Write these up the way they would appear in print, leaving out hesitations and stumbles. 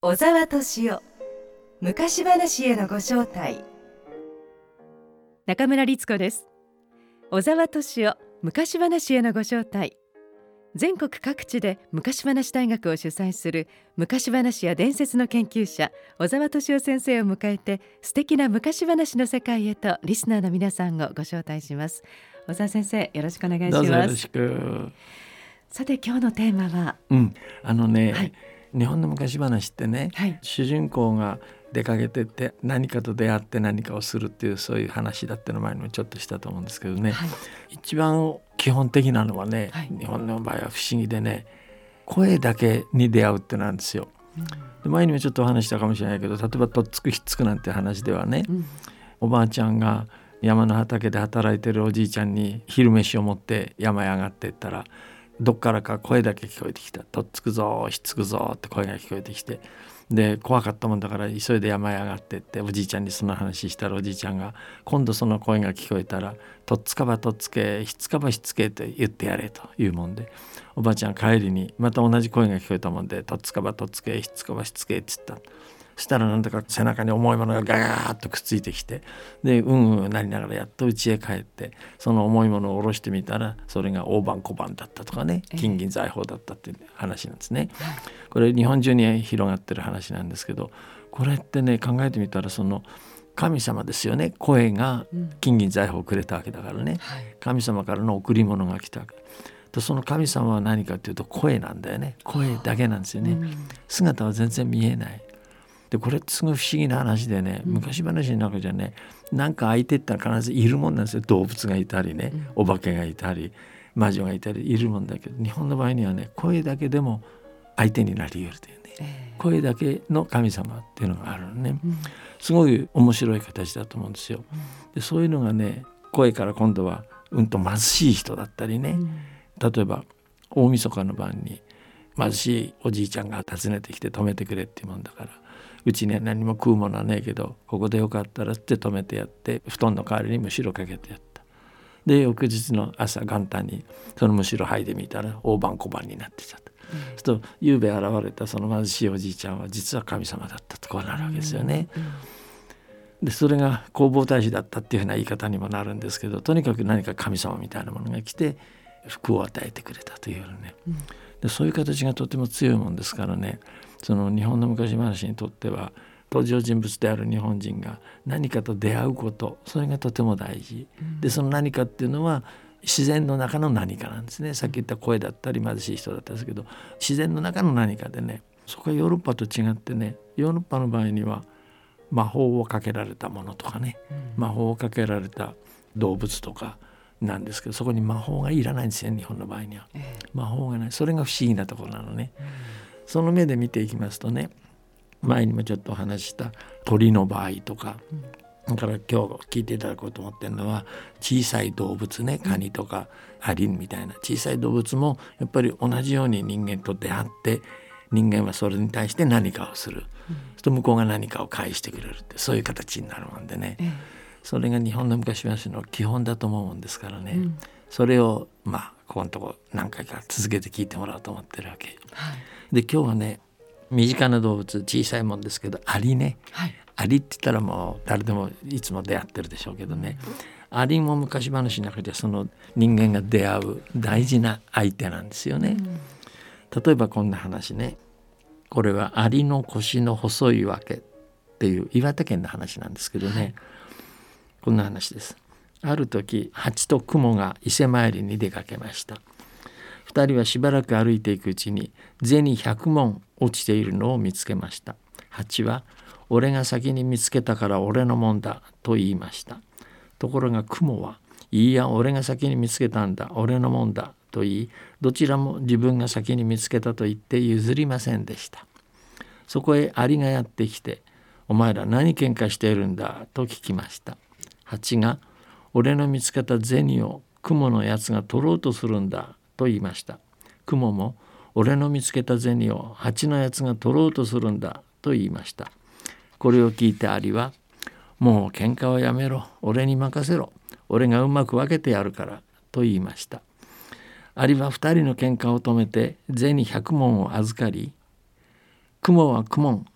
小沢敏夫昔話へのご招待。 中村律子です。小沢敏夫昔話へのご招待。全国各地で昔話大学を主催する昔話や伝説の研究者小沢敏夫先生を迎えて、素敵な昔話の世界へとリスナーの皆さんをご招待します。小沢先生、よろしくお願いします。 どうぞよろしく。 さて、今日のテーマは、 はい、日本の昔話ってね、主人公が出かけてって何かと出会って何かをするっていう、そういう話だっての前にもちょっとしたと思うんですけどね、一番基本的なのはね、日本の場合は不思議でね、声だけに出会うってなんですよ。で、前にもちょっとお話したかもしれないけど、例えばとっつくひっつくなんて話ではね、おばあちゃんが山の畑で働いてるおじいちゃんに昼飯を持って山へ上がっていったら、どっからか声だけ聞こえてきた。とっつくぞひっつくぞって声が聞こえてきて、で怖かったもんだから急いで山へ上がっていって、おじいちゃんにその話したら、おじいちゃんが今度その声が聞こえたら、とっつかばとっつけひっつかばひっつけって言ってやれというもんで、おばあちゃん帰りにまた同じ声が聞こえたもんで、とっつかばとっつけひっつかばひっつけって言った。そしたらなんだか背中に重いものがガガーッとくっついてきて、でなりながらやっと家へ帰って、その重いものを下ろしてみたら、それが大判小判だったとかね、金銀財宝だったっていう話なんですね。これ日本中に広がってる話なんですけど、これってね、考えてみたら、その神様ですよね。声が金銀財宝をくれたわけだからね、神様からの贈り物が来たわけと。その神様は何かというと声なんだよね。声だけなんですよね。姿は全然見えない。でこれってすごい不思議な話でね、昔話の中じゃね、なんか相手って必ずいるもんなんですよ。動物がいたりね、お化けがいたり魔女がいたりいるもんだけど、日本の場合にはね、声だけでも相手になり得るというね、声だけの神様っていうのがあるのね、すごい面白い形だと思うんですよ。でそういうのがね、声から今度は貧しい人だったりね、例えば大晦日の晩に貧しいおじいちゃんが訪ねてきて泊めてくれっていうもんだから、うちには何も食うものはねえけど、ここでよかったらって泊めてやって、布団の代わりにむしろかけてやった。で翌日の朝元旦にそのむしろ剥いでみたら大判小判になってたと。そうすると夕べ現れたその貧しいおじいちゃんは実は神様だったと、こうなるわけですよね。でそれが弘法大師だったっていうふうな言い方にもなるんですけど、とにかく何か神様みたいなものが来て福を与えてくれたというね、でそういう形がとても強いもんですからね、その日本の昔話にとっては、登場人物である日本人が何かと出会うこと、それがとても大事で、その何かっていうのは自然の中の何かなんですね。さっき言った声だったり貧しい人だったんですけど、自然の中の何かでね、そこはヨーロッパと違ってね、ヨーロッパの場合には魔法をかけられたものとかね、魔法をかけられた動物とかなんですけど、そこに魔法がいらないんですよ、日本の場合には。魔法がない。それが不思議なところなのね。その目で見ていきますとね、前にもちょっとお話しした鳥の場合とか、だから今日聞いていただこうと思ってるのは、小さい動物ね、カニとかアリみたいな小さい動物もやっぱり同じように人間と出会って、人間はそれに対して何かをする、すると向こうが何かを返してくれるって、そういう形になるもんでね、それが日本の昔話の基本だと思うもんですからね、それをここのとこ何回か続けて聞いてもらおうと思ってるわけ、で今日はね、身近な動物、小さいもんですけどアリね、アリって言ったらもう誰でもいつも出会ってるでしょうけどね、アリも昔話の中でその人間が出会う大事な相手なんですよね、例えばこんな話ね、これはアリの腰の細いわけっていう岩手県の話なんですけどね、こんな話です。ある時、蜂とクモが伊勢参りに出かけました。2人はしばらく歩いていくうちに銭100文落ちているのを見つけました。蜂は俺が先に見つけたから俺のもんだと言いました。ところがクモは、いいや俺が先に見つけたんだ、俺のもんだと言い、どちらも自分が先に見つけたと言って譲りませんでした。そこへアリがやってきて、お前ら何喧嘩しているんだと聞きました。蜂が、俺の見つけた銭をクモのやつが取ろうとするんだと言いました。クモも、俺の見つけた銭を蜂のやつが取ろうとするんだと言いました。これを聞いてアリは、もう喧嘩はやめろ、俺に任せろ、俺がうまく分けてやるからと言いました。アリは2人の喧嘩を止めて銭100文を預かり、クモはクモン、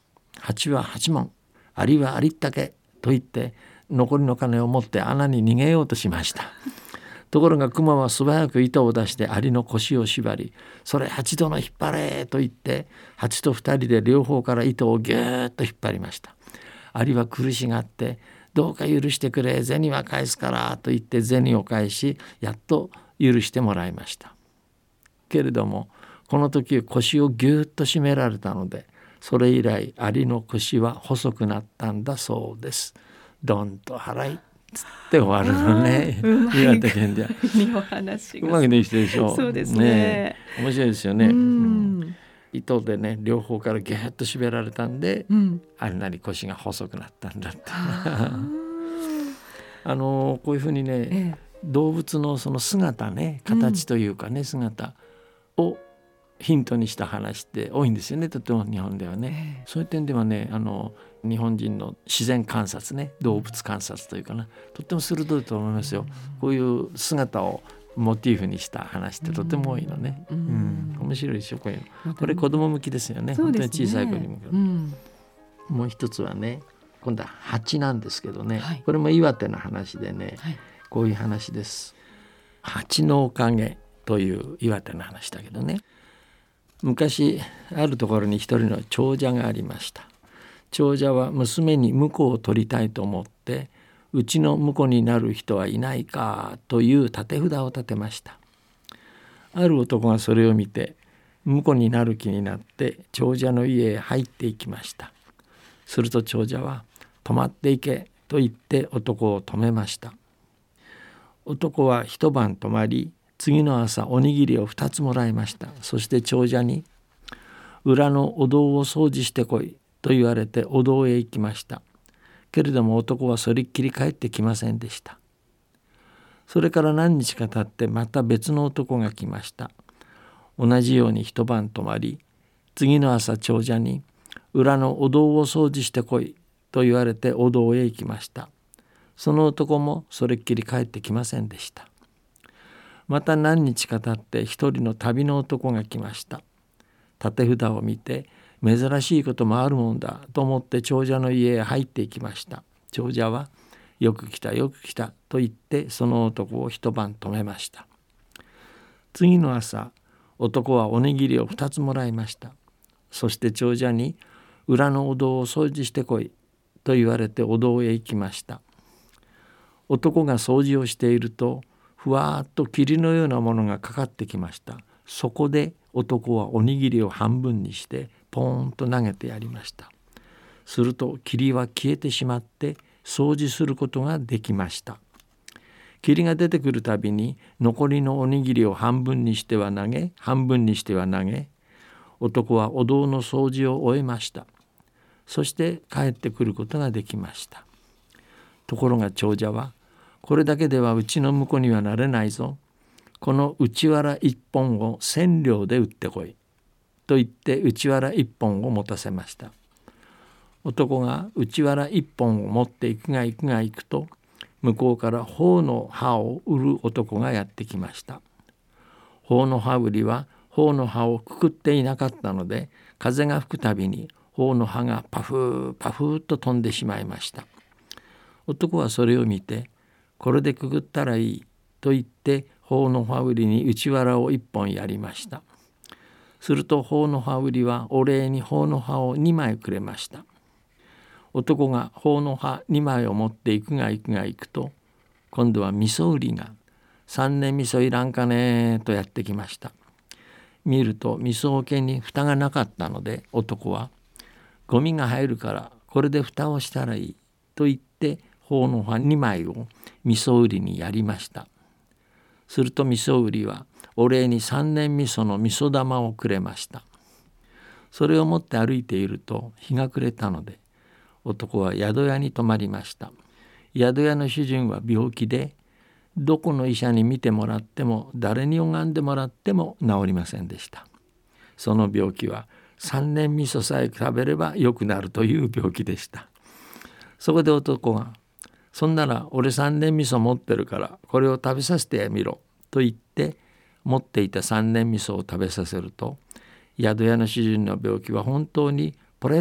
蜂は8文、アリはアリったけと言って残りの金を持って穴に逃げようとしました。ところが熊は素早く糸を出してアリの腰を縛り、それ8度の引っ張れと言って蜂と2人で両方から糸をぎゅーっと引っ張りました。アリは苦しがって、どうか許してくれ、銭は返すからと言って銭を返し、やっと許してもらいました。けれどもこの時腰をぎゅーっと締められたので、それ以来アリの腰は細くなったんだそうです。どんと払いつって終わるのね。岩手県ではお話がうまくできてるでしょ。 そうですね。 面白いですよね。糸でね両方からギュッと締められたんで、あれなり腰が細くなったんだってこういうふうにね、動物のその姿ね、形というかね、姿をヒントにした話って多いんですよね、とても日本ではね。そういう点ではね、日本人の自然観察ね、動物観察というかな、とっても鋭いと思いますよ。こういう姿をモチーフにした話ってとても多いのね。面白いでしょ、こういうの。これ子供向きですよね。本当に小さい子に向ける。もう一つはね、今度は蜂なんですけどね、これも岩手の話でね、こういう話です。蜂のおかげという岩手の話だけどね、昔あるところに一人の長者がありました。長者は娘に婿を取りたいと思って、うちの婿になる人はいないかという立て札を立てました。ある男がそれを見て婿になる気になって長者の家へ入っていきました。すると長者は泊まっていけと言って男を止めました。男は一晩泊まり、次の朝おにぎりを2つもらいました。そして長者に裏のお堂を掃除してこいと言われてお堂へ行きました。けれども男はそれっきり帰ってきませんでした。それから何日か経ってまた別の男が来ました。同じように一晩泊まり、次の朝長者に裏のお堂を掃除してこいと言われてお堂へ行きました。その男もそれっきり帰ってきませんでした。また何日か経って一人の旅の男が来ました。立て札を見て珍しいこともあるもんだと思って長者の家へ入っていきました。長者はよく来たよく来たと言ってその男を一晩泊めました。次の朝、男はおにぎりを2つもらいました。そして長者に裏のお堂を掃除してこいと言われてお堂へ行きました。男が掃除をしているとふわーっと霧のようなものがかかってきました。そこで男はおにぎりを半分にしてポーンと投げてやりました。すると霧は消えてしまって掃除することができました。霧が出てくるたびに残りのおにぎりを半分にしては投げ、半分にしては投げ、男はお堂の掃除を終えました。そして帰ってくることができました。ところが長者は、これだけではうちの婿にはなれないぞ。この内藁一本を1000両で売ってこい。と言って内藁一本を持たせました。男が内藁一本を持っていくが行くが行くと、向こうから頬の葉を売る男がやってきました。頬の葉売りは頬の葉をくくっていなかったので、風が吹くたびに頬の葉がパフーパフーと飛んでしまいました。男はそれを見て、これでくぐったらいいと言って頬の葉売りに内藁を一本やりました。すると頬の葉売りはお礼に頬の葉を2枚くれました。男が頬の葉2枚を持っていくが行くが行くと、今度は味噌売りが3年味噌いらんかねとやってきました。見ると味噌桶に蓋がなかったので、男はゴミが入るからこれで蓋をしたらいいと言って頬の葉2枚を味噌売りにやりました。すると味噌売りはお礼に3年味噌の味噌玉をくれました。それを持って歩いていると日が暮れたので、男は宿屋に泊まりました。宿屋の主人は病気で、どこの医者に診てもらっても誰に拝んでもらっても治りませんでした。その病気は3年味噌さえ食べれば良くなるという病気でした。そこで男が、そんなら俺3年味噌持ってるからこれを食べさせてみろと言って持っていた3年味噌を食べさせると、宿屋の主人の病気は本当にポレッ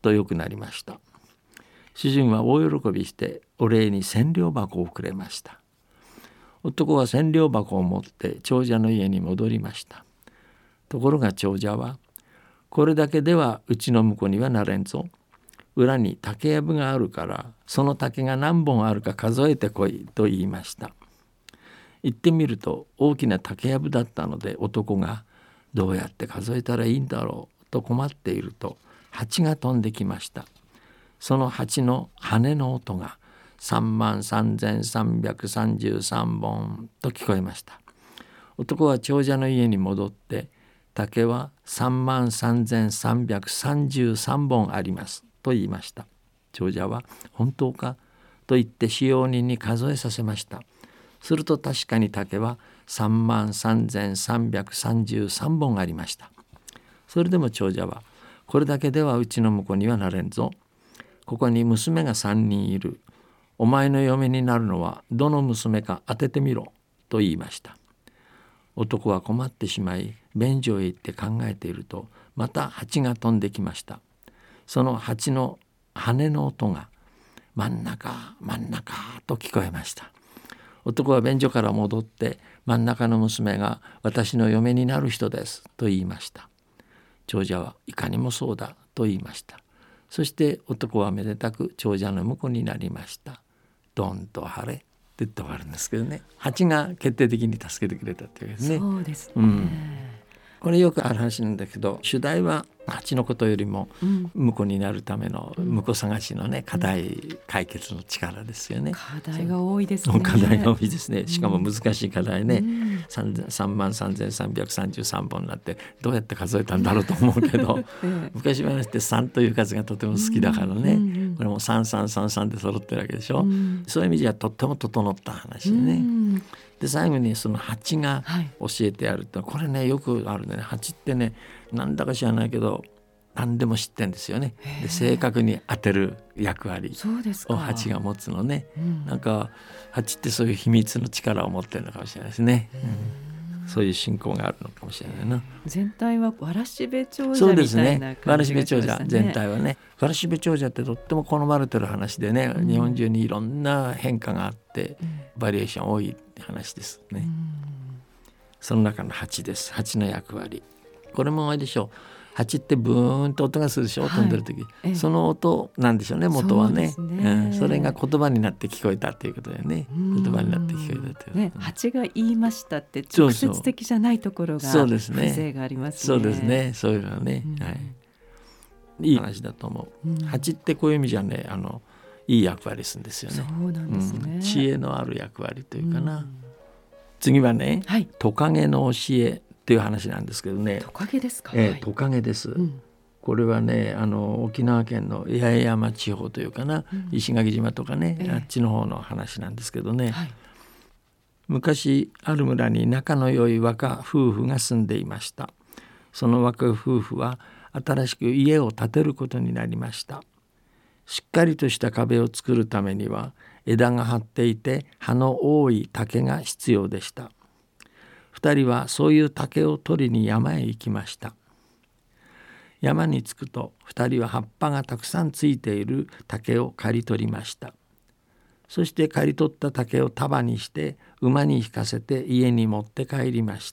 と良くなりました。主人は大喜びしてお礼に千両箱をくれました。男は千両箱を持って長者の家に戻りました。ところが長者は、これだけではうちの婿にはなれんぞ。裏に竹やぶがあるからその竹が何本あるか数えてこいと言いました。行ってみると大きな竹やぶだったので、男がどうやって数えたらいいんだろうと困っていると、蜂が飛んできました。その蜂の羽の音が33,333本と聞こえました。男は長者の家に戻って、竹は33,333本ありますと言いました。長者は本当かと言って使用人に数えさせました。すると確かに竹は33,333本ありました。それでも長者は、これだけではうちの婿にはなれんぞ。ここに娘が3人いる。お前の嫁になるのはどの娘か当ててみろと言いました。男は困ってしまい便所へ行って考えていると、また蜂が飛んできました。その蜂の羽の音が真ん中真ん中と聞こえました。男は便所から戻って、真ん中の娘が私の嫁になる人ですと言いました。長者はいかにもそうだと言いました。そして男はめでたく長者の婿になりました。どんと晴れって言って終わるんですけどね、蜂が決定的に助けてくれたっていうわけですね。 そうですね、 これよくある話なんだけど、主題は蜂のことよりも婿になるための婿探しのね、課題解決の力ですよね。 課題が多いですね。 課題が多いですね。しかも難しい課題ね、33,333本になってどうやって数えたんだろうと思うけど昔話って3という数がとても好きだからね、これも3333で揃ってるわけでしょ、そういう意味じゃとっても整った話でね、で最後にその蜂が教えてやると、これねよくあるね。蜂ってね、なんだか知らないけど何でも知ってんですよね。で正確に当てる役割を蜂が持つのね、なんか蜂ってそういう秘密の力を持ってるのかもしれないですね、そういう信仰があるのかもしれないな。 全体はわらしべ長者みたいな感じがしましたね。 そうですね、わらしべ長者全体はね。わらしべ長者ってとっても好まれてる話でね、日本中にいろんな変化があって、バリエーション多い話ですね、その中の蜂です。蜂の役割、これもあれでしょう。蜂ってブーンと音がするでしょ、飛んでる時、その音なんでしょうね、元はね。それが言葉になって聞こえたということだよね。言葉になって聞こえたという、ね、 蜂が言いましたって直接的じゃないところが風情がありますね。 そうですね、そういうのはね、いい話だと思う、蜂ってこういう意味じゃね、いい役割するんですよね。 そうなんですね、 知恵のある役割というかな、次はね、トカゲの教えっていう話なんですけどね。 トカゲですか。 トカゲです、これはね、沖縄県の八重山地方というかな、石垣島とかね、あっちの方の話なんですけどね、昔ある村に仲の良い若夫婦が住んでいました。その若夫婦は新しく家を建てることになりました。しっかりとした壁を作るためには枝が張っていて葉の多い竹が必要でした。2人はそういう竹を取りに山へ行きました。山に着くと2人は葉っぱがたくさんついている竹を刈り取りました。そして刈り取った竹を束にして馬に引かせて家に持って帰りました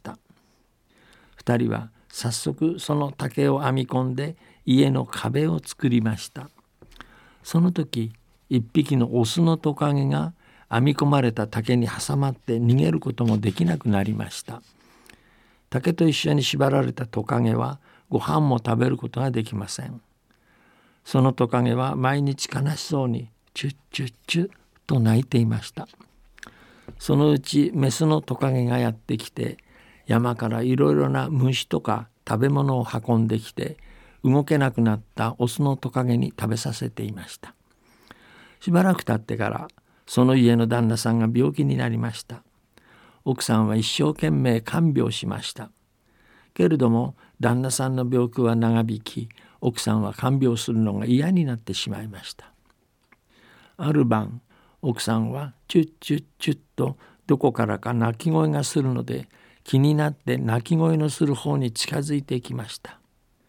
。2人は早速その竹を編み込んで家の壁を作りました。その時1匹のオスのトカゲが編み込まれた竹に挟まって逃げることもできなくなりました。竹と一緒に縛られたトカゲはご飯も食べることができません。そのトカゲは毎日悲しそうにチュッチュッチュッと鳴いていました。そのうちメスのトカゲがやってきて、山からいろいろな虫とか食べ物を運んできて、動けなくなったオスのトカゲに食べさせていました。しばらく経ってからその家の旦那さんが病気になりました。奥さんは一生懸命看病しました。けれども旦那さんの病気は長引き、奥さんは看病するのが嫌になってしまいました。ある晩、奥さんはチュッチュッチュッとどこからか鳴き声がするので、気になって鳴き声のする方に近づいてきました。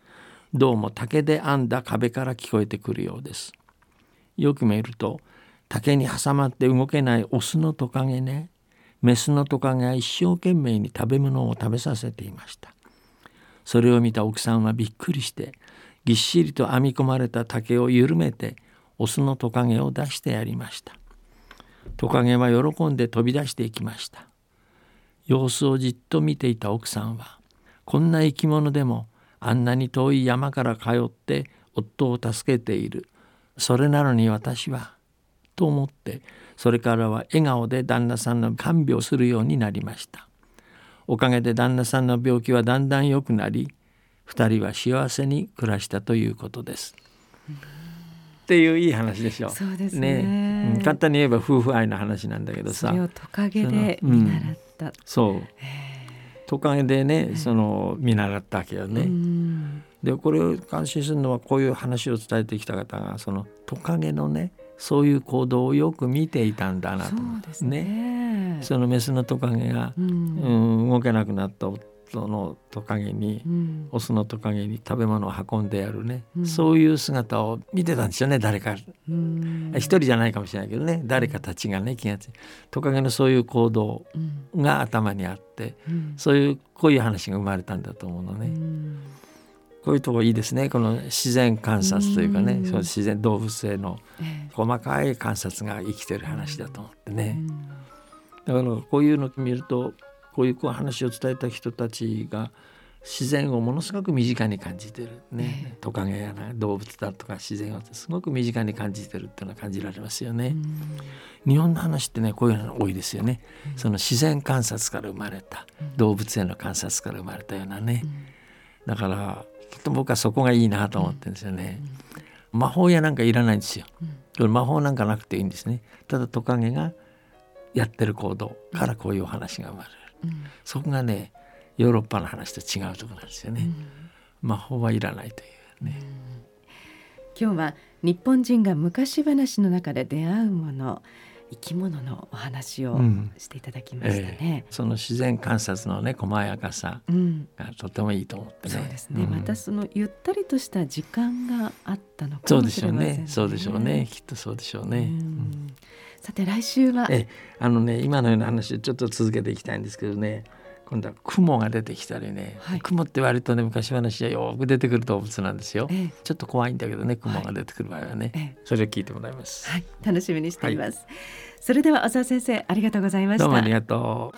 どうも竹で編んだ壁から聞こえてくるようです。よく見ると竹に挟まって動けないオスのトカゲね、メスのトカゲが一生懸命に食べ物を食べさせていました。それを見た奥さんはびっくりして、ぎっしりと編み込まれた竹を緩めてオスのトカゲを出してやりました。トカゲは喜んで飛び出していきました。様子をじっと見ていた奥さんは、こんな生き物でもあんなに遠い山から通って夫を助けている、それなのに私はと思って、それからは笑顔で旦那さんの看病するようになりました。おかげで旦那さんの病気はだんだん良くなり、2人は幸せに暮らしたということです。っていういい話でしょう。 そうですね。 簡単に言えば夫婦愛の話なんだけどさ、 それをトカゲで見習った。 そうトカゲでね、見習ったわけよね。でこれを感心するのは、こういう話を伝えてきた方がそのトカゲのね、そういう行動をよく見ていたんだなと思うんですね。そのメスのトカゲが、動けなくなった夫のトカゲに、オスのトカゲに食べ物を運んでやるね、そういう姿を見てたんですよね、誰か。一人じゃないかもしれないけどね、誰かたちがね、気がついてトカゲのそういう行動が頭にあって、こういう話が生まれたんだと思うのね。こういうとこいいですね。この自然観察というかね、その自然動物性の細かい観察が生きてる話だと思ってね。だからこういうのを見ると、こういう話を伝えた人たちが自然をものすごく身近に感じてるね。トカゲや動物だとか自然をすごく身近に感じてるっていうのが感じられますよね。日本の話ってね、こういうの多いですよね。その自然観察から生まれた、動物への観察から生まれたようなね。だからとても僕はそこがいいなと思ってるんですよね。魔法やなんかいらないんですよ。魔法なんかなくていいんですね。ただトカゲがやってる行動からこういうお話が生まれる。そこがね、ヨーロッパの話と違うところなんですよね。魔法はいらないというね。 今日は日本人が昔話の中で出会うもの、生き物のお話をしていただきましたね。 その自然観察のね、細やかさがとてもいいと思ってね。 そうですね。またそのゆったりとした時間があったのかもしれませんね。 そうでしょうね。きっとそうでしょうね。 さて来週は今のような話をちょっと続けていきたいんですけどね、今度は雲が出てきたりね、雲って割とね、昔話はよく出てくる動物なんですよ。ちょっと怖いんだけどね、雲が出てくる場合はね、それを聞いてもらいます。 楽しみにしています。それでは小沢先生、ありがとうございました。 どうもありがと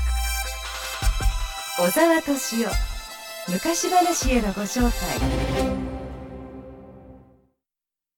う。小沢敏夫、昔話へのご招待。